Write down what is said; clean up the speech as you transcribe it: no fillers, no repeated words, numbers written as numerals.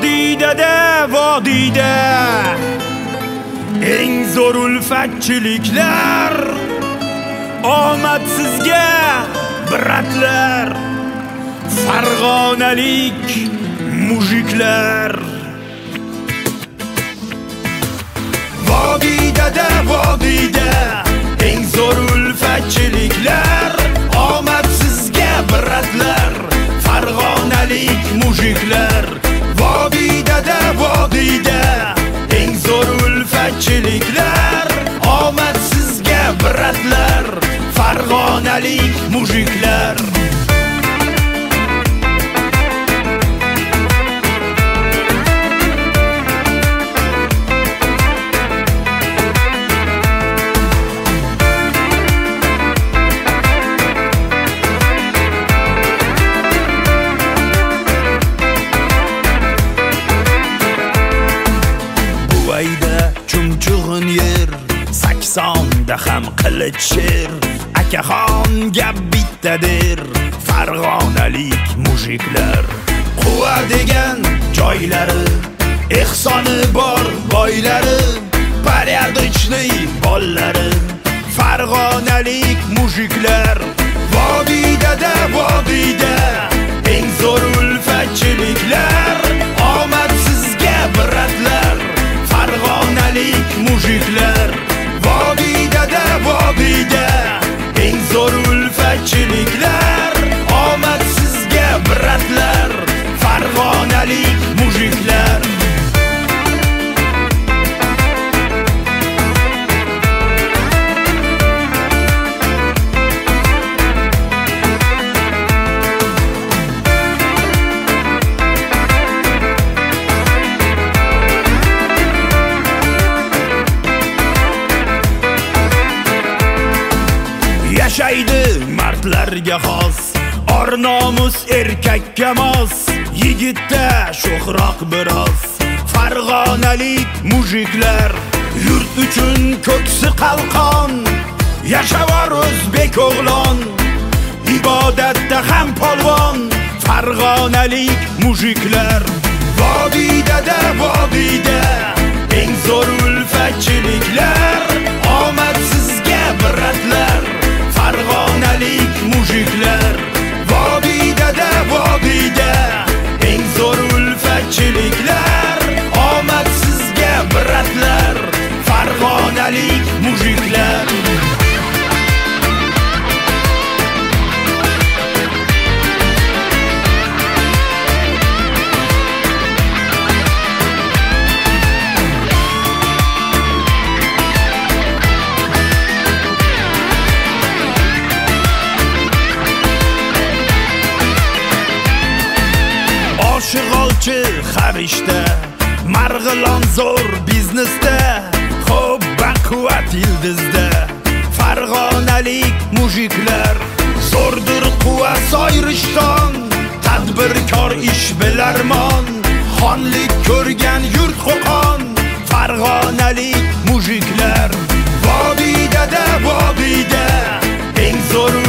vodiyda eng zo'r ulfatchiliklar, omadsizga bratlar, farg'onalik mujiklar. Vodiyda eng zo'r ulfatchiliklar, omadsizga bratlar, farg'onalik mujiklar. Vodiyda eng zo'r ulfatchiliklar, omadsizga bratlar, farg'onalik mujiklar. Chumchug'in yer, 80da ham qilich sher, akaxon gap bittadir, farg'onalik mujiklar. Quva degan joylari, ehsoni bor boylari, porядочный bollari, farg'onalik mujiklar. Vodiyda eng zo'r ulfatchiliklar, omadsizga bratlar, farg'onalik mujiklar. Vodiyda eng zo'r ulfatchiliklar, omadsizga bratlar, farg'onalik mujiklar. Yashaydi mardlarga xos, or nomus erkakka mos, yigitda sho'xroq biroz, farg'onalik mujiklar. Yurt uchun ko'ksi qalqon, yashavar o'zbek o'g'lon, ibodatda ham polvon, farg'onalik mujiklar. Vodiyda eng zo'r ulfatchiliklar, omadsizga bratlar, farg'onalik mujiklar. Vodiyda eng zo'r ulfatchiliklar, omadsizga bratlar, farg'onalik mujiklar. Shig'olchi xarishda, marg'ilon zo'r biznesda, xo'p baquvvat yildizda, farg'onalik mujiklar. Zo'rdir quva soyrishton, tadbirkor ishbilarmon, xonlik ko'rgan yurt qo'qon, farg'onalik mujiklar. Vodiyda eng zo'r